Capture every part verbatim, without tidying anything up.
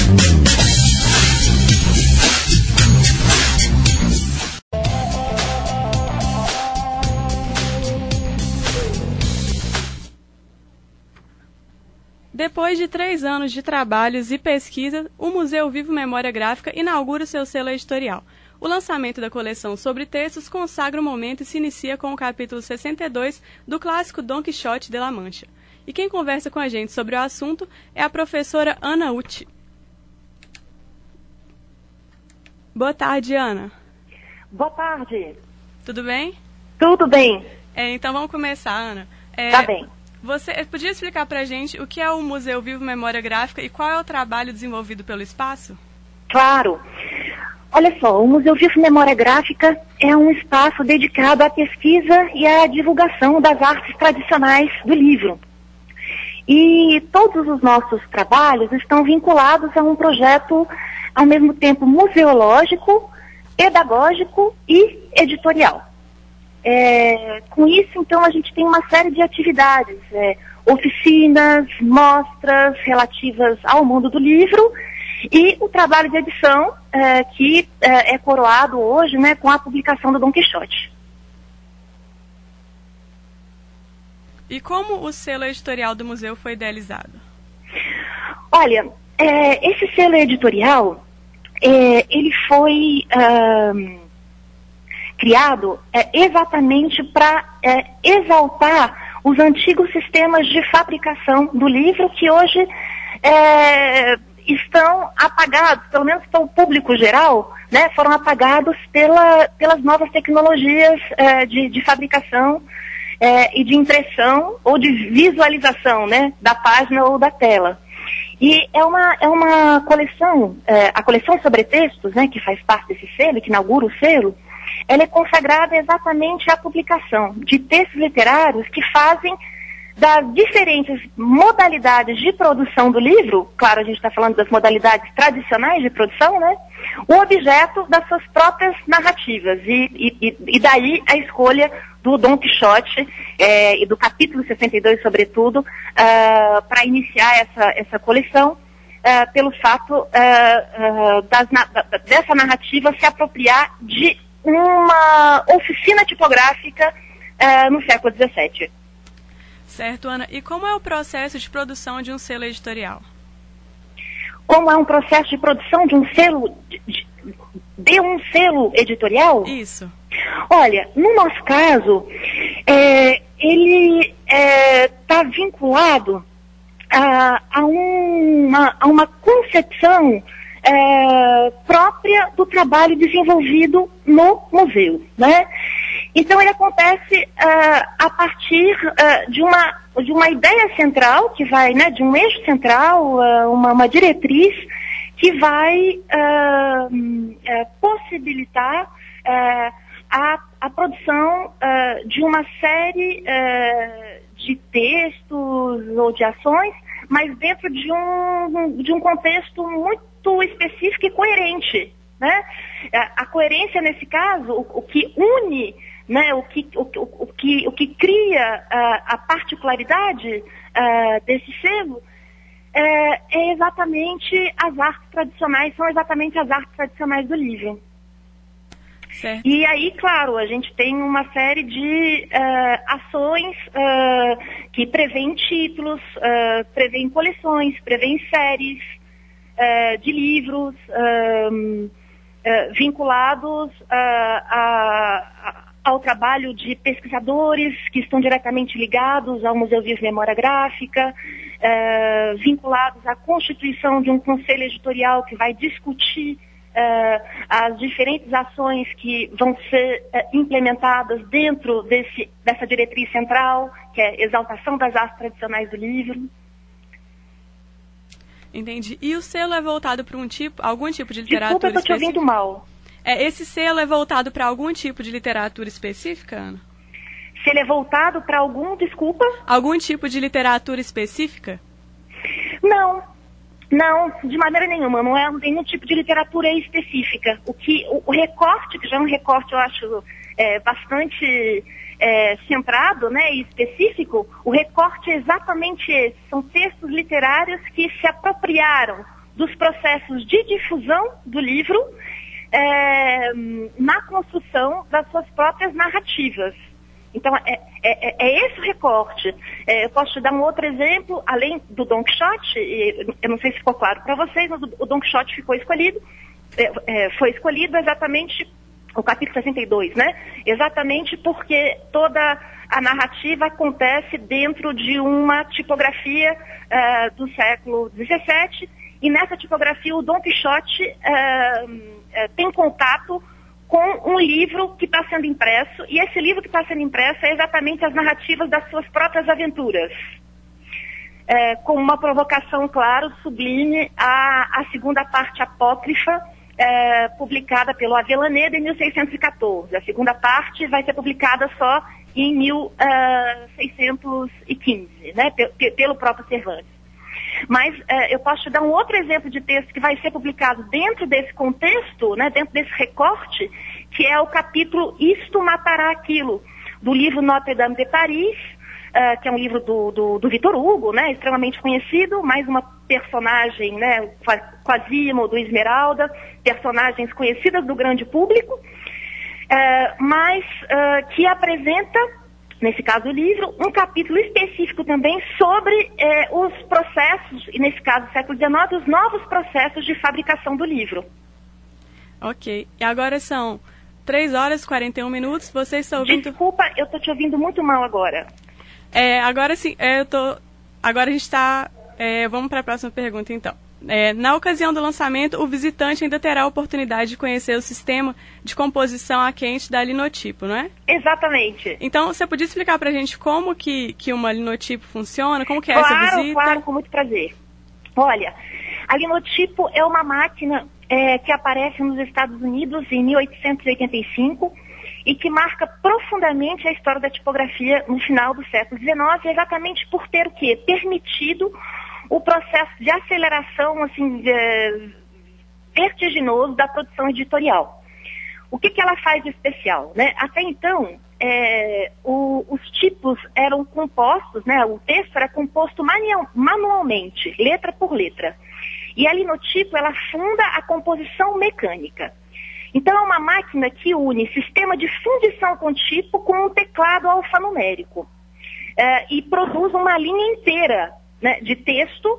Depois de três anos de trabalhos e pesquisa, o Museu Vivo Memória Gráfica inaugura seu selo editorial. O lançamento da coleção sobre textos consagra o momento e se inicia com o capítulo sessenta e dois do clássico Dom Quixote de La Mancha. E quem conversa com a gente sobre o assunto é a professora Ana Uti. Boa tarde, Ana. Boa tarde. Tudo bem? Tudo bem. É, então vamos começar, Ana. É, tá bem. Você podia explicar para a gente o que é o Museu Vivo Memória Gráfica e qual é o trabalho desenvolvido pelo espaço? Claro. Olha só, o Museu Vivo Memória Gráfica é um espaço dedicado à pesquisa e à divulgação das artes tradicionais do livro. E todos os nossos trabalhos estão vinculados a um projeto, ao mesmo tempo, museológico, pedagógico e editorial. É, com isso, então, a gente tem uma série de atividades, é, oficinas, mostras relativas ao mundo do livro e o trabalho de edição é, que é, é coroado hoje, né, com a publicação do Dom Quixote. E como o selo editorial do museu foi idealizado? Olha, é, esse selo editorial, é, ele foi... Um, criado é, exatamente para é, exaltar os antigos sistemas de fabricação do livro que hoje é, estão apagados, pelo menos para o público geral, né, foram apagados pela, pelas novas tecnologias é, de, de fabricação é, e de impressão ou de visualização, né, da página ou da tela. E é uma, é uma coleção, é, a coleção sobre textos, né, que faz parte desse selo, que inaugura o selo, ela é consagrada exatamente à publicação de textos literários que fazem das diferentes modalidades de produção do livro, claro, a gente está falando das modalidades tradicionais de produção, né, o objeto das suas próprias narrativas. E, e, e daí a escolha do Dom Quixote é, e do capítulo sessenta e dois, sobretudo, uh, para iniciar essa, essa coleção, uh, pelo fato uh, uh, das, na, dessa narrativa se apropriar de uma oficina tipográfica uh, no século dezessete. Certo, Ana. E como é o processo de produção de um selo editorial? Como é um processo de produção de um selo, de, de um selo editorial? Isso. Olha, no nosso caso, é, ele está é, vinculado a, a, uma, a uma concepção É, própria do trabalho desenvolvido no museu, né? Então ele acontece uh, a partir uh, de, uma, de uma ideia central, que vai, né, de um eixo central, uh, uma, uma diretriz, que vai uh, uh, possibilitar uh, a, a produção uh, de uma série uh, de textos ou de ações, mas dentro de um, de um contexto muito específico e coerente, né? A coerência nesse caso, o, o que une, né, o, que, o, o, o, que, o que cria uh, a particularidade uh, desse selo uh, é exatamente as artes tradicionais, são exatamente as artes tradicionais do livro. Certo. E aí, claro, a gente tem uma série de uh, ações uh, que prevêem títulos, uh, prevêem coleções, prevêem séries uh, de livros uh, uh, vinculados uh, a, a, ao trabalho de pesquisadores que estão diretamente ligados ao Museu Vivo Memória Gráfica, uh, vinculados à constituição de um conselho editorial que vai discutir Uh, as diferentes ações que vão ser uh, implementadas dentro desse, dessa diretriz central, que é a exaltação das artes tradicionais do livro. Entendi. E o selo é voltado para um tipo, algum tipo de literatura Desculpa, eu estou te ouvindo mal. É, esse selo é voltado para algum tipo de literatura específica, Ana? Se ele é voltado para algum, desculpa? Algum tipo de literatura específica? Não. Não, de maneira nenhuma, não é nenhum tipo de literatura específica. O, que, o, o recorte, que já é um recorte, eu acho, é, bastante é, centrado, né, e específico, o recorte é exatamente esse. São textos literários que se apropriaram dos processos de difusão do livro é, na construção das suas próprias narrativas. Então, é, é, é esse o recorte. É, eu posso te dar um outro exemplo, além do Don Quixote, eu não sei se ficou claro para vocês, mas o Don Quixote ficou escolhido, é, é, foi escolhido exatamente, o capítulo sessenta e dois, né? Exatamente porque toda a narrativa acontece dentro de uma tipografia uh, do século dezessete, e nessa tipografia o Don Quixote uh, uh, tem contato com um livro que está sendo impresso, e esse livro que está sendo impresso é exatamente as narrativas das suas próprias aventuras. É, com uma provocação, claro, sublime, a, a segunda parte apócrifa, é, publicada pelo Avellaneda em mil seiscentos e quatorze. A segunda parte vai ser publicada só em mil seiscentos e quinze, né, pelo próprio Cervantes. Mas eh, eu posso te dar um outro exemplo de texto que vai ser publicado dentro desse contexto, né, dentro desse recorte, que é o capítulo Isto Matará Aquilo, do livro Notre Dame de Paris, eh, que é um livro do, do, do Victor Hugo, né, extremamente conhecido, mais uma personagem, né, Quasimodo, do Esmeralda, personagens conhecidas do grande público, eh, mas eh, que apresenta, nesse caso o livro, um capítulo específico também sobre eh, os processos, e nesse caso do século dezenove, os novos processos de fabricação do livro. Ok. E agora são três horas e quarenta e um minutos. Você está ouvindo... Desculpa, eu estou te ouvindo muito mal agora. É, agora sim, é, eu tô... Agora a gente está... É, vamos para a próxima pergunta, então. É, na ocasião do lançamento, o visitante ainda terá a oportunidade de conhecer o sistema de composição a quente da linotipo, não é? Exatamente. Então, você podia explicar para a gente como que, que uma linotipo funciona, como que é claro, essa visita? Claro, com muito prazer. Olha, a linotipo é uma máquina é, que aparece nos Estados Unidos em mil oitocentos e oitenta e cinco e que marca profundamente a história da tipografia no final do século dezenove, exatamente por ter o quê? Permitido o processo de aceleração assim, de, vertiginoso da produção editorial. O que, que ela faz de especial, né? Até então, é, o, os tipos eram compostos, né? O texto era composto manual, manualmente, letra por letra. E a linotipo, ela funda a composição mecânica. Então, é uma máquina que une sistema de fundição com tipo com um teclado alfanumérico. É, e produz uma linha inteira, né, de texto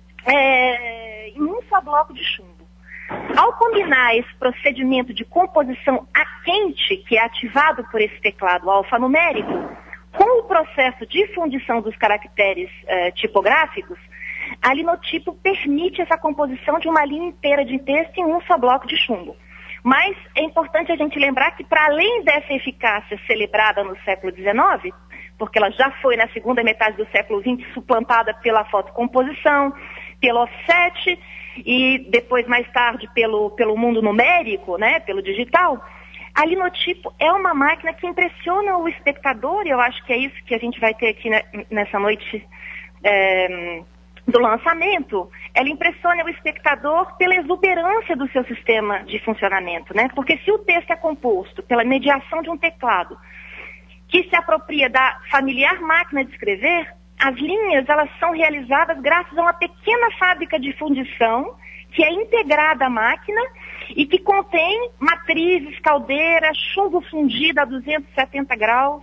é, em um só bloco de chumbo. Ao combinar esse procedimento de composição a quente, que é ativado por esse teclado alfanumérico, com o processo de fundição dos caracteres é, tipográficos, a linotipo permite essa composição de uma linha inteira de texto em um só bloco de chumbo. Mas é importante a gente lembrar que, para além dessa eficácia celebrada no século dezenove, porque ela já foi na segunda metade do século vinte suplantada pela fotocomposição, pelo offset e depois, mais tarde, pelo, pelo mundo numérico, né, pelo digital, a linotipo é uma máquina que impressiona o espectador, e eu acho que é isso que a gente vai ter aqui nessa noite é, do lançamento. Ela impressiona o espectador pela exuberância do seu sistema de funcionamento, né? Porque se o texto é composto pela mediação de um teclado que se apropria da familiar máquina de escrever, as linhas elas são realizadas graças a uma pequena fábrica de fundição que é integrada à máquina e que contém matrizes, caldeiras, chumbo fundido a duzentos e setenta graus.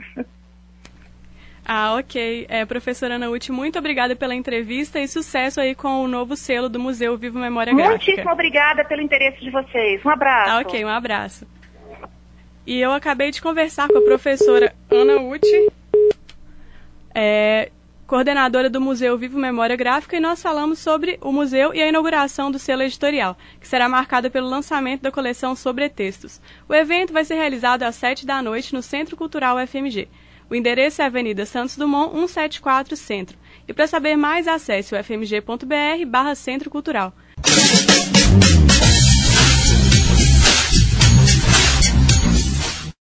Ah, ok. É, professora Ana Uti, muito obrigada pela entrevista e sucesso aí com o novo selo do Museu Vivo Memória Gráfica. Muitíssimo obrigada pelo interesse de vocês. Um abraço. Ah, ok, um abraço. E eu acabei de conversar com a professora Ana Uti, é, coordenadora do Museu Vivo Memória Gráfica, e nós falamos sobre o museu e a inauguração do selo editorial, que será marcada pelo lançamento da coleção Sobretextos. O evento vai ser realizado às sete da noite no Centro Cultural U F M G. O endereço é Avenida Santos Dumont, cento e setenta e quatro, Centro. E para saber mais, acesse u f m g ponto b r barra Centro Cultural.